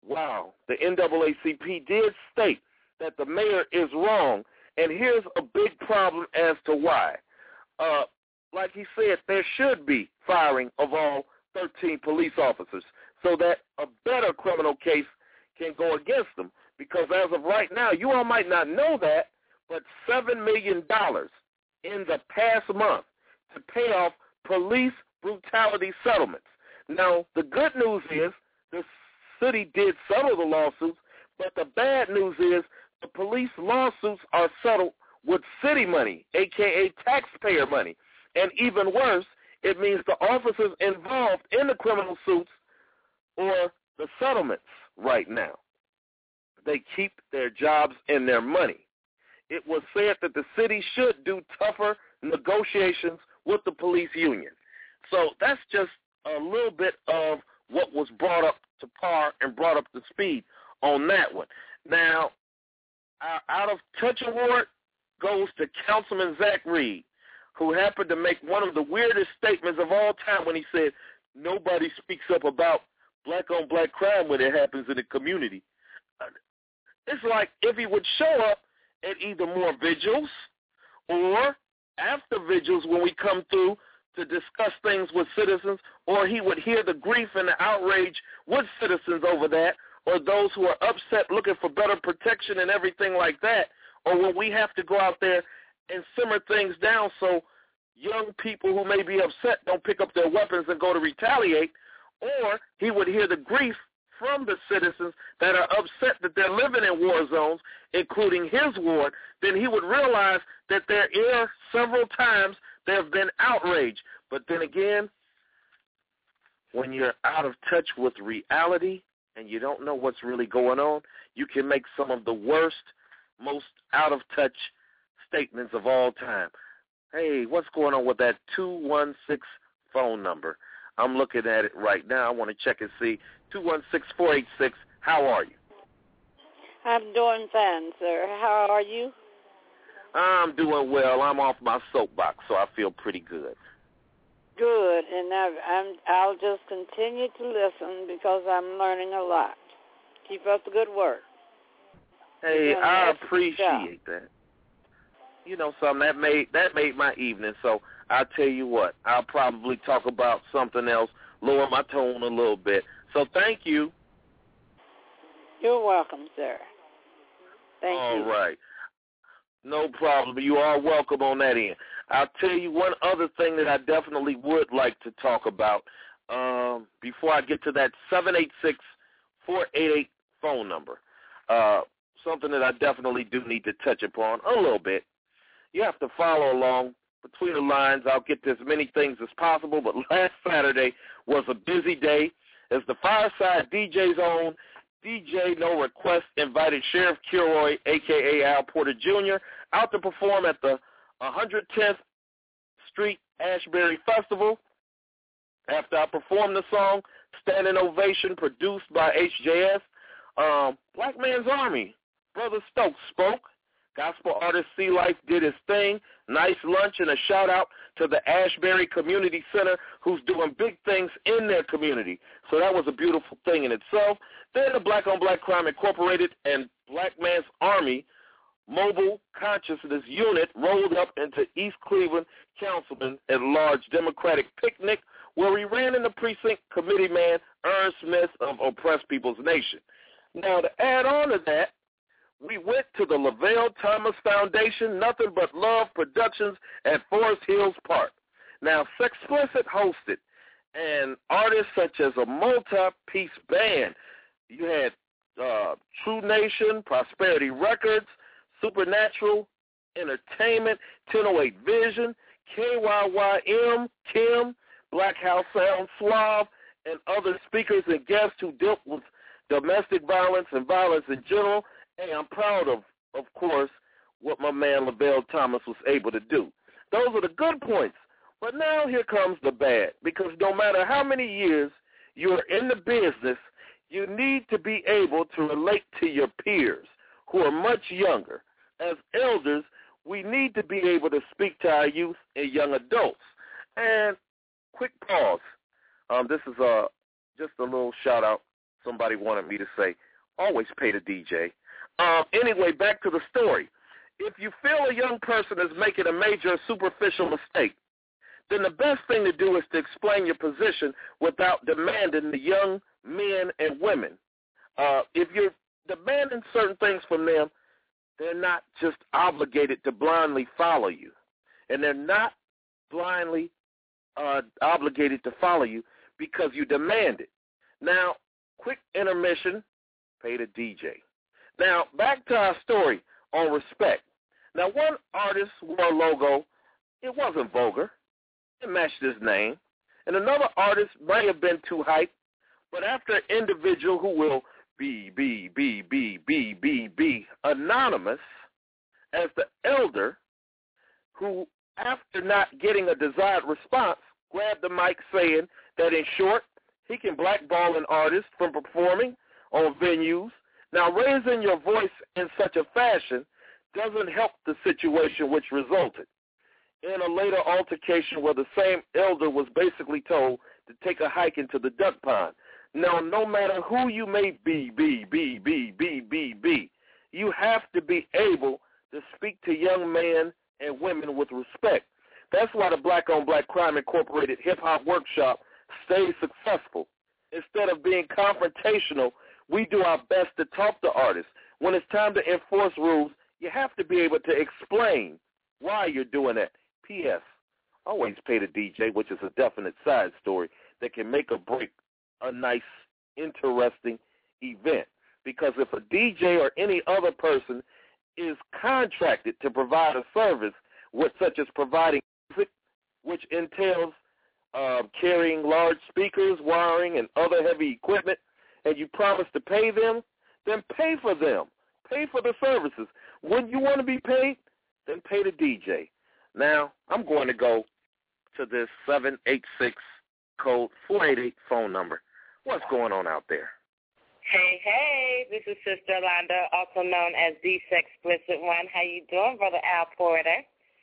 wow, the N double A C P did state that the mayor is wrong, and here's a big problem as to why. Uh, like he said, there should be firing of all thirteen police officers so that a better criminal case can go against them. Because as of right now, you all might not know that, but seven million dollars in the past month to pay off police brutality settlements. Now, the good news is the city did settle the lawsuits, but the bad news is the police lawsuits are settled with city money, a k a taxpayer money. And even worse, it means the officers involved in the criminal suits or the settlements right now, they keep their jobs and their money. It was said that the city should do tougher negotiations with the police union. So that's just a little bit of what was brought up to par and brought up to speed on that one. Now, our Out of Touch Award goes to Councilman Zach Reed, who happened to make one of the weirdest statements of all time when he said, nobody speaks up about black-on-black crime when it happens in the community. It's like if he would show up at either more vigils or after vigils when we come through to discuss things with citizens, or he would hear the grief and the outrage with citizens over that, or those who are upset looking for better protection and everything like that, or when we have to go out there and simmer things down so young people who may be upset don't pick up their weapons and go to retaliate, or he would hear the grief from the citizens that are upset that they're living in war zones, including his ward, then he would realize that there are several times there have been outrage. But then again, when you're out of touch with reality and you don't know what's really going on, you can make some of the worst, most out-of-touch statements of all time. Hey, what's going on with that two one six phone number? I'm looking at it right now. I want to check and see. two one six, four eight six, how are you? I'm doing fine, sir. How are you? I'm doing well. I'm off my soapbox, so I feel pretty good. Good, and I, I'm, I'll just continue to listen because I'm learning a lot. Keep up the good work. Hey, I appreciate that. You know something, that made that made my evening, so I'll tell you what, I'll probably talk about something else, lower my tone a little bit. So thank you. You're welcome, sir. Thank All you. All right. No problem. You are welcome on that end. I'll tell you one other thing that I definitely would like to talk about um, before I get to that seven eight six, four eight eight phone number. Uh, something that I definitely do need to touch upon a little bit. You have to follow along between the lines. I'll get to as many things as possible, but last Saturday was a busy day as the Fireside D J's own D J No Request invited Sheriff Kilroy, a k a. Al Porter Junior, out to perform at the one hundred tenth Street Ashbury Festival. After I performed the song, Standing Ovation, produced by H J S, um, Black Man's Army, Brother Stokes spoke. Gospel artist C-Life did his thing. Nice lunch and a shout-out to the Ashbury Community Center, who's doing big things in their community. So that was a beautiful thing in itself. Then the Black on Black Crime Incorporated and Black Man's Army Mobile Consciousness Unit rolled up into East Cleveland Councilman at Large Democratic Picnic, where we ran into precinct committee man Ernst Smith of Oppressed People's Nation. Now, to add on to that, we went to the Lavelle Thomas Foundation, Nothing But Love Productions at Forest Hills Park. Now, Sexplicit hosted, and artists such as a multi-piece band. You had uh, True Nation, Prosperity Records, Supernatural Entertainment, ten oh eight Vision, K Y Y M, Kim, Black House Sound, Slav, and other speakers and guests who dealt with domestic violence and violence in general. Hey, I'm proud of, of course, what my man Lavelle Thomas was able to do. Those are the good points. But now here comes the bad, because no matter how many years you're in the business, you need to be able to relate to your peers who are much younger. As elders, we need to be able to speak to our youth and young adults. And quick pause. Um, this is uh, just a little shout-out somebody wanted me to say, always pay the D J. Um, anyway, back to the story. If you feel a young person is making a major superficial mistake, then the best thing to do is to explain your position without demanding the young men and women. Uh, if you're demanding certain things from them, they're not just obligated to blindly follow you. And they're not blindly uh, obligated to follow you because you demand it. Now, quick intermission, pay the D J. Now, back to our story on respect. Now, one artist wore a logo. It wasn't vulgar. It matched his name. And another artist might have been too hyped, but after an individual who will be, be, be, be, be, be, be anonymous as the elder who, after not getting a desired response, grabbed the mic saying that, in short, he can blackball an artist from performing on venues. Now, raising your voice in such a fashion doesn't help the situation which resulted in a later altercation where the same elder was basically told to take a hike into the duck pond. Now, no matter who you may be, be, be, be, be, be, be, you have to be able to speak to young men and women with respect. That's why the Black on Black Crime Incorporated hip-hop workshop stays successful. Instead of being confrontational, we do our best to talk to artists. When it's time to enforce rules, you have to be able to explain why you're doing that. P S. Always pay the D J, which is a definite side story that can make or break a nice, interesting event. Because if a D J or any other person is contracted to provide a service, with, such as providing music, which entails uh, carrying large speakers, wiring, and other heavy equipment, and you promise to pay them, then pay for them. Pay for the services. When you want to be paid, then pay the D J. Now, I'm going to go to this seven eight six code four eight eight phone number. What's going on out there? Hey, hey, this is Sister Yolanda, also known as the Sexplicit One. How you doing, Brother Al Porter?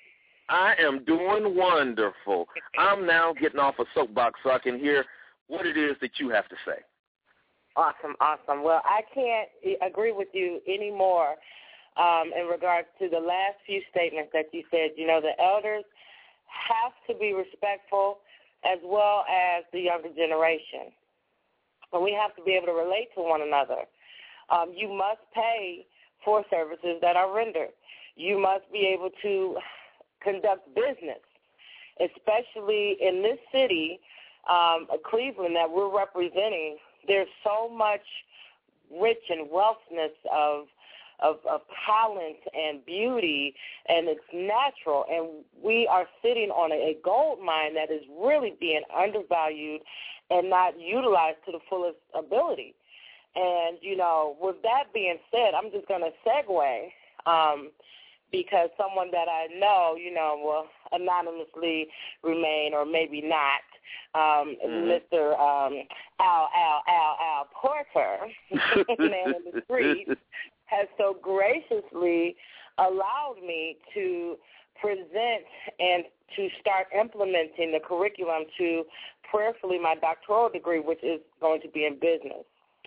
I am doing wonderful. I'm now getting off a soapbox so I can hear what it is that you have to say. Awesome, awesome. Well, I can't agree with you anymore um, in regards to the last few statements that you said. You know, the elders have to be respectful as well as the younger generation. And we have to be able to relate to one another. Um, you must pay for services that are rendered. You must be able to conduct business, especially in this city, um, Cleveland, that we're representing. There's so much rich and wealthness of, of of talent and beauty, and it's natural. And we are sitting on a, a gold mine that is really being undervalued and not utilized to the fullest ability. And, you know, with that being said, I'm just going to segue um, because someone that I know, you know, will anonymously remain or maybe not, um, mm-hmm. Mister Um, Al, Al, Al, Al Porter, man in the streets, has so graciously allowed me to present and to start implementing the curriculum to prayerfully my doctoral degree, which is going to be in business.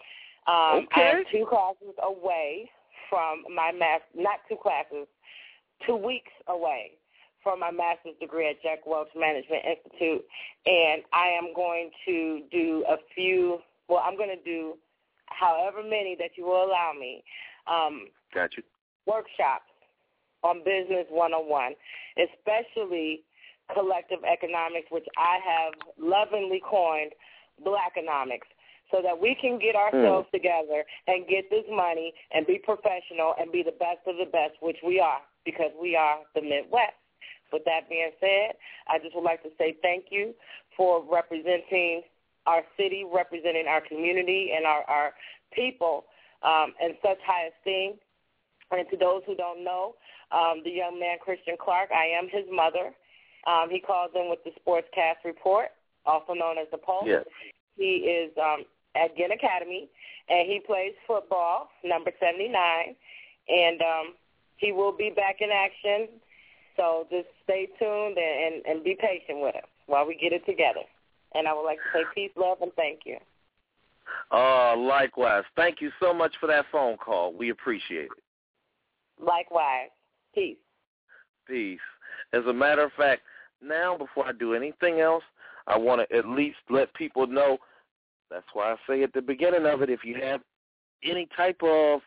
Um, okay. I am two classes away from my math, not two classes, two weeks away from my master's degree at Jack Welch Management Institute, and I am going to do a few, well, I'm going to do however many that you will allow me, um, Got you. workshops on Business one oh one, especially collective economics, which I have lovingly coined Blackonomics, so that we can get ourselves mm. together and get this money and be professional and be the best of the best, which we are, because we are the Midwest. With that being said, I just would like to say thank you for representing our city, representing our community and our, our people um, in such high esteem. And to those who don't know, um, the young man, Christian Clark, I am his mother. Um, he calls in with the Sportscast Report, also known as the Pulse. Yes. He is um, at Ginn Academy, and he plays football, number seventy-nine, and um, he will be back in action. So just stay tuned and, and, and be patient with us while we get it together. And I would like to say peace, love, and thank you. Uh, likewise. Thank you so much for that phone call. We appreciate it. Likewise. Peace. Peace. As a matter of fact, now before I do anything else, I want to at least let people know, that's why I say at the beginning of it, if you have any type of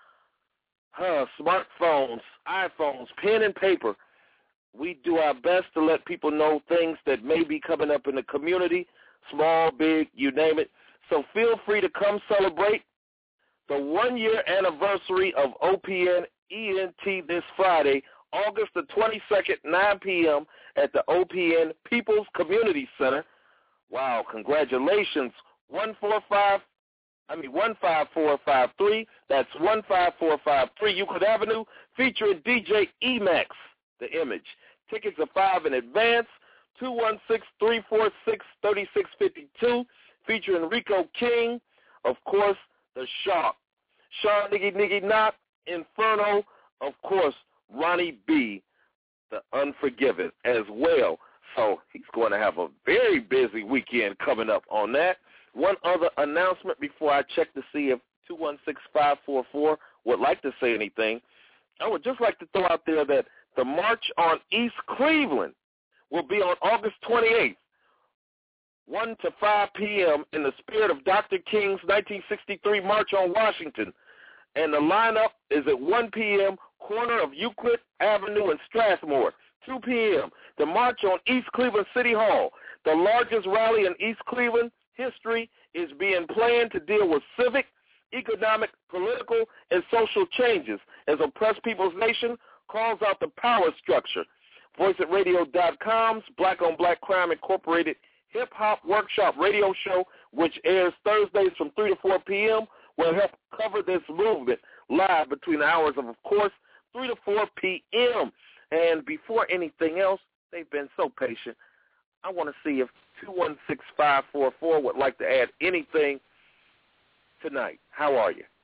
uh, smartphones, iPhones, pen and paper, we do our best to let people know things that may be coming up in the community, small, big, you name it. So feel free to come celebrate the one-year anniversary of O P N E N T this Friday, August the twenty-second, nine p.m. at the O P N People's Community Center. Wow, congratulations. one four five, I mean one five four five three. That's one five four five three Euclid Avenue, featuring D J Emax, the Image. Tickets are five in advance. two one six, three four six, three six five two, featuring Rico King, of course, the Shark, Sean Niggy Niggy Knock, Inferno, of course, Ronnie B, the Unforgiven, as well. So he's going to have a very busy weekend coming up on that. One other announcement before I check to see if two one six, five four four would like to say anything. I would just like to throw out there that the March on East Cleveland will be on August twenty-eighth, one to five p.m. in the spirit of Doctor King's nineteen sixty-three March on Washington. And the lineup is at one p.m., corner of Euclid Avenue and Strathmore. two p.m., the March on East Cleveland City Hall. The largest rally in East Cleveland history is being planned to deal with civic, economic, political, and social changes as Oppressed People's Nation calls out the power structure. voice it radio dot com's Black on Black Crime Incorporated hip-hop workshop radio show, which airs Thursdays from three to four p.m., will help cover this movement live between the hours of, of course, three to four p.m. And before anything else, they've been so patient. I want to see if two one six, five four four would like to add anything tonight. How are you?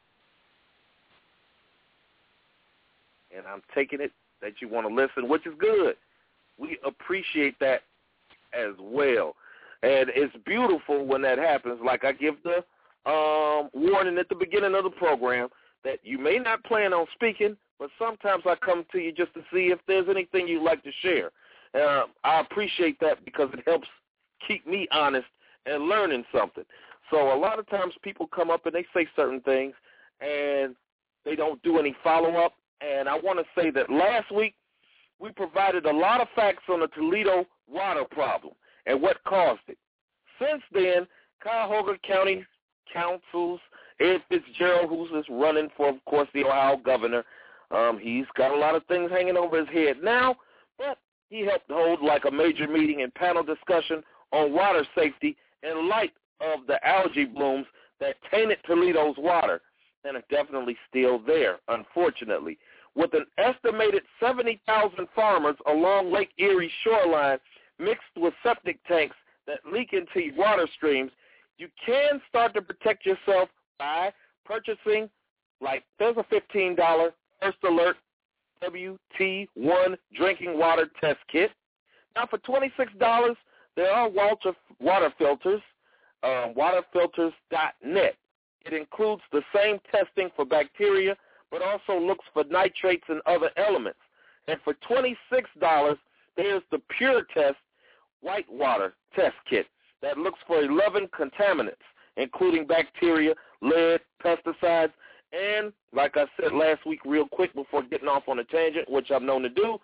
And I'm taking it that you want to listen, which is good. We appreciate that as well. And it's beautiful when that happens. Like I give the um, warning at the beginning of the program that you may not plan on speaking, but sometimes I come to you just to see if there's anything you'd like to share. Uh, I appreciate that because it helps keep me honest and learning something. So a lot of times people come up and they say certain things and they don't do any follow-up. And I want to say that last week we provided a lot of facts on the Toledo water problem and what caused it. Since then, Cuyahoga County Council's Ed Fitzgerald, who's just running for, of course, the Ohio governor, um, he's got a lot of things hanging over his head now, but he helped hold like a major meeting and panel discussion on water safety in light of the algae blooms that tainted Toledo's water and are definitely still there, unfortunately. With an estimated seventy thousand farmers along Lake Erie shoreline mixed with septic tanks that leak into water streams, you can start to protect yourself by purchasing, like there's a fifteen dollars First Alert W T one drinking water test kit. Now for twenty-six dollars, there are water, water filters, uh, water filters dot net. It includes the same testing for bacteria, but also looks for nitrates and other elements. And for twenty-six dollars, there's the Pure Test white water test kit that looks for eleven contaminants, including bacteria, lead, pesticides, and like I said last week real quick before getting off on a tangent, which I'm known to do,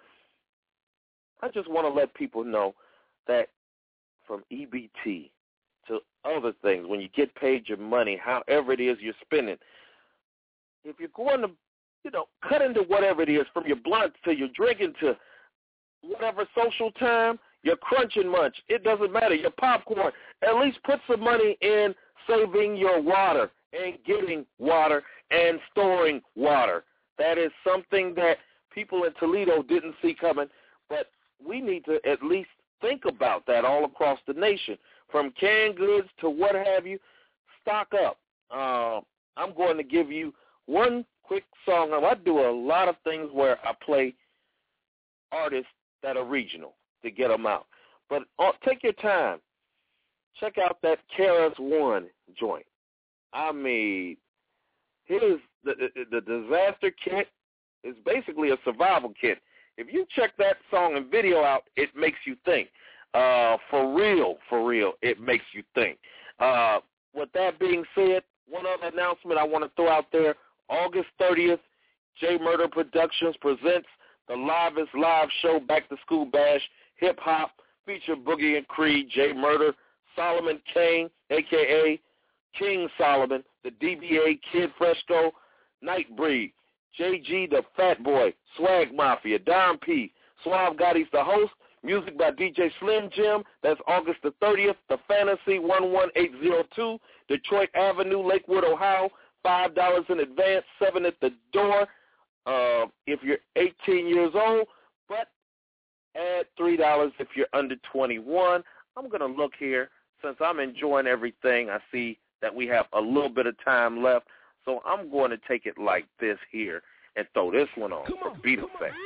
I just want to let people know that from E B T to other things, when you get paid your money, however it is you're spending, if you're going to, you know, cut into whatever it is, from your blunts to your drinking to whatever social time, your crunch and munch, it doesn't matter, your popcorn, at least put some money in saving your water and getting water and storing water. That is something that people in Toledo didn't see coming, but we need to at least think about that all across the nation. From canned goods to what have you, stock up. Uh, I'm going to give you one quick song. Now, I do a lot of things where I play artists that are regional to get them out. But uh, take your time. Check out that K R S One joint. I mean, his the, the, the disaster kit is basically a survival kit. If you check that song and video out, it makes you think. Uh, for real, for real, it makes you think. Uh, with that being said, one other announcement I want to throw out there, August thirtieth, J Murder Productions presents the livest live show, Back to School Bash, Hip Hop, feature Boogie and Creed, J Murder, Solomon Kane, a k a. King Solomon, the D B A, Kid Fresco, Nightbreed, J G the Fat Boy, Swag Mafia, Don P, Suave Gotti's the host, music by D J Slim Jim. That's August the thirtieth, The Fantasy, one one eight zero two, Detroit Avenue, Lakewood, Ohio, five dollars in advance, seven at the door uh, if you're eighteen years old, but add three dollars if you're under twenty-one. I'm going to look here. Since I'm enjoying everything, I see that we have a little bit of time left, so I'm going to take it like this here and throw this one on, on for Beat Effect.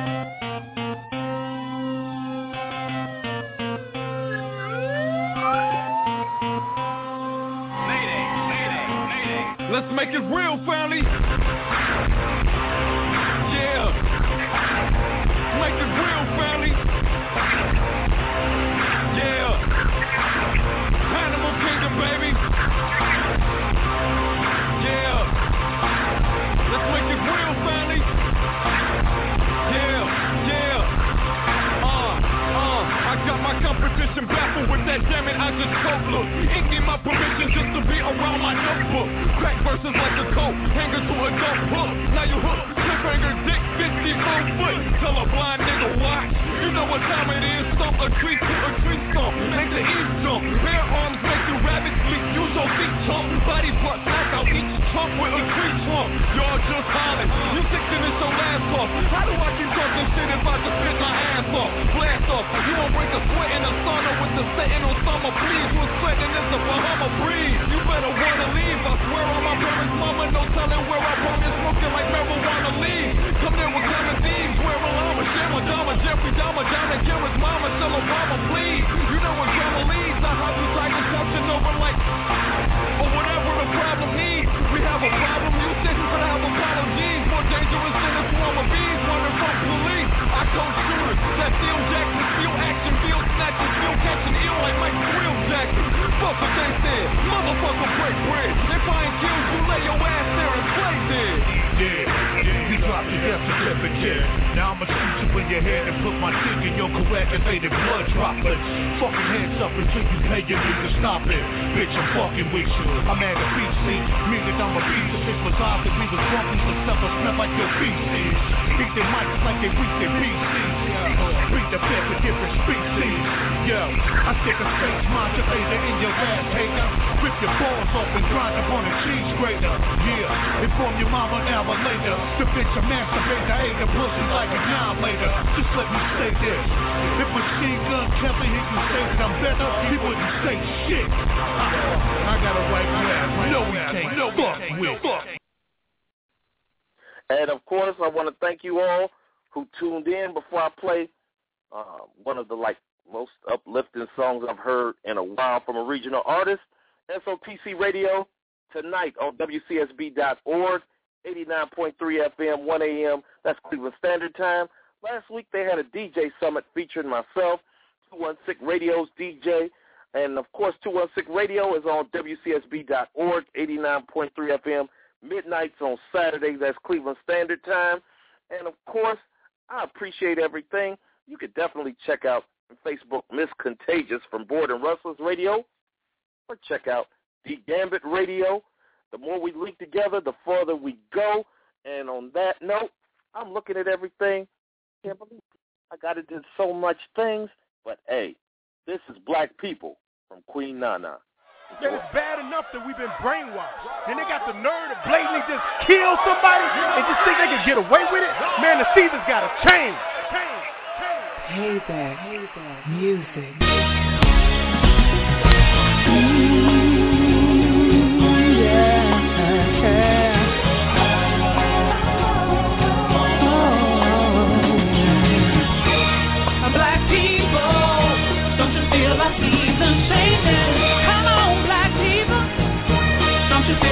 Let's make it real, family. Yeah. Make it real, family. Yeah. Animal Kingdom, baby. Yeah. Let's make it real, family. Yeah, yeah. Uh, uh, I got my competition baffled with that, damn it, I just coke look. Ain't need my permission just to be around my notebook. Crack verses like a coat, hanger to a dope hook. Now you hook, cliffhanger dick, fifty-four foot. Tell a blind nigga watch. You know what time it is, stomp a tree to a tree stump. Make the east jump, bare arms make you rabbit sleep. Use your feet chump, body part smack out each chump with a tree trunk. Y'all just hollering, you think that it's your last off. How do I keep talking shit if I just spit my ass off? Blast off, you won't break a sweat in the sauna with the setting on summer. Please, you sweating this a Bahama breeze. You better wanna leave, I swear on my parents' mama, no telling where I promise, smoking like marijuana leaves. Come there with common thieves, wear a llama, share Madonna, Jeffrey Dahmer, John and Garrett's mama, tell Obama, please. You know what drama leads, I have you tigers touching over like, or whatever the problem needs. We have a problem, you think, but I have apologies. More dangerous than a swarm of bees, running from police. I coach shooters, that feel Jackson, feel action, feel snatching, feel catching ill like Mike Will Jackson. Fuck what they said, motherfucker break bread. If I ain't killed you, lay your ass there and play dead. Yeah, yeah, you dropped your death certificate. Now I'ma shoot you in your head and put my dick in your coagulated blood droplets. Fucking hands up until you pay your me to stop it. Bitch, I'm fucking with you. I'm at a beach seat, meaning I'm a beast. If it was obvious we was drunk, we would stuff or smell like your feces. Beat their mics like they reach their P Cs. Beat the fifth with different species. Yo, I stick a space modulator in your ass, hater. Rip your balls off and grind up on a cheese grater. Yeah, inform your mama an hour later. The bitch a masturbator, ate the pussy like a nine later. Just let me say this. If Machine Gun Kelly he can say that I'm better, he wouldn't say shit. I, I got a right grab. No, we can't. No, fuck with. And of course, I want to thank you all who tuned in before I play uh, one of the like most uplifting songs I've heard in a while from a regional artist. S O T C Radio tonight on W C S B dot org, eighty-nine point three F M, one a.m. That's Cleveland Standard Time. Last week they had a D J summit featuring myself, two one six Radio's D J, and of course two one six Radio is on W C S B dot org, eighty-nine point three F M. Midnights on Saturdays, that's Cleveland Standard Time. And, of course, I appreciate everything. You could definitely check out Facebook Miss Contagious from Board and Rustlers Radio, or check out D Gambit Radio. The more we link together, the further we go. And on that note, I'm looking at everything. Can't believe I got to do so much things. But, hey, this is Black People from Queen Nana. That it's bad enough that we've been brainwashed. Then they got the nerve to blatantly just kill somebody and just think they can get away with it. Man, the season's got to change. Change, change. Hey there, hey there, music. Black people, don't you feel like season changing? Don't you feel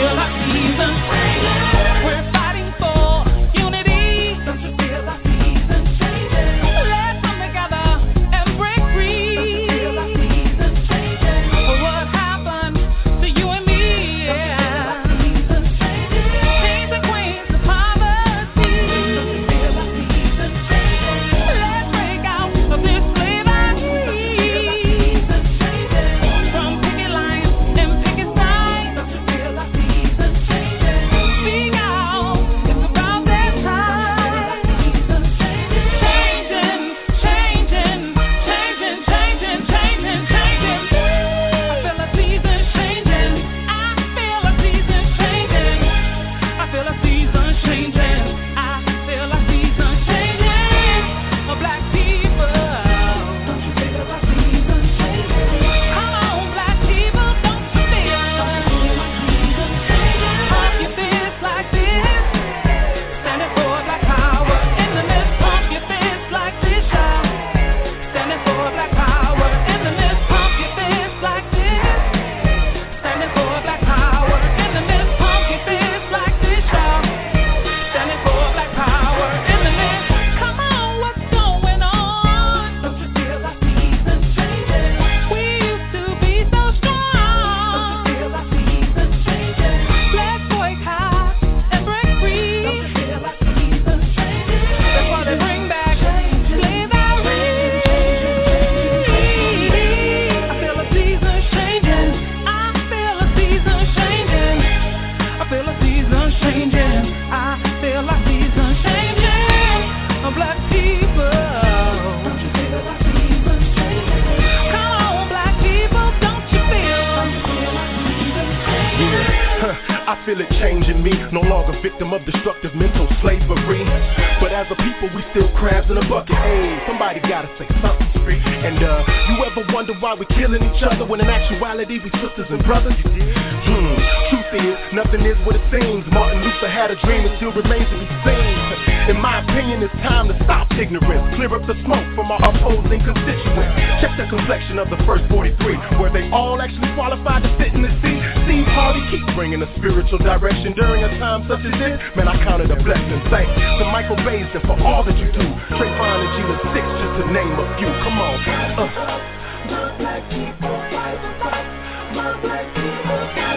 I feel it changing me. No longer victim of destructive mental slavery. But as a people, we still crabs in a bucket. Hey, somebody gotta say something. And uh, you ever wonder why we're killing each other when in actuality we sisters and brothers? Hmm. Truth is, nothing is what it seems. Martin Luther had a dream, it still remains to be seen. In my opinion, it's time to stop ignorance. Clear up the smoke from our opposing constituents. Check the complexion of the first forty-three. Were they all actually qualified to sit in the seat? Steve Harvey keep bringing a spiritual direction during a time such as this. Man, I count it a blessing. Thanks to Michael Baisden for all that you do. Trayvon and Gina Six, just to name a few. Come on. Uh. My black people fight, fight. My black people fight.